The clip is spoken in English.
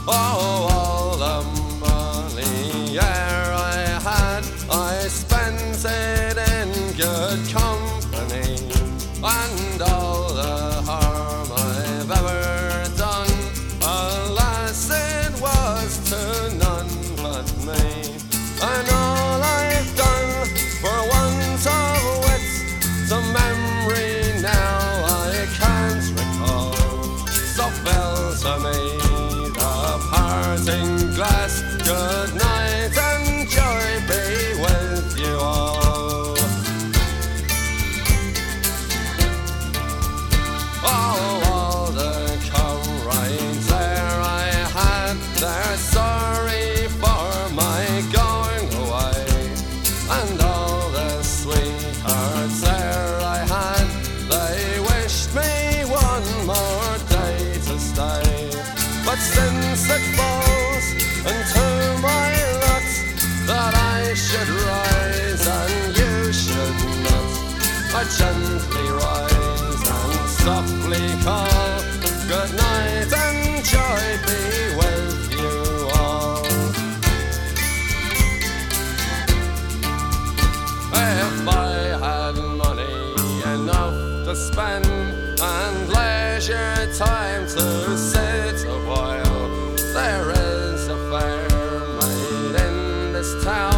Oh, all the money ere I had, I spent it in good company, and all the harm I've ever done, alas, it was to none but me. And all I've done for want of wit, to memory now I can't recall. So fell to me the parting glass, good night and joy be with you all. Oh, all the comrades there I had, they're sorry for my going away, and all the sweethearts there I had, they wished me one more day to stay. But since it falls into my lot that I should rise and you should not, I gently rise and softly call, good night and joy be with you all. If I had money enough to spend and leisure time to sit a while, there is a fair maid in this town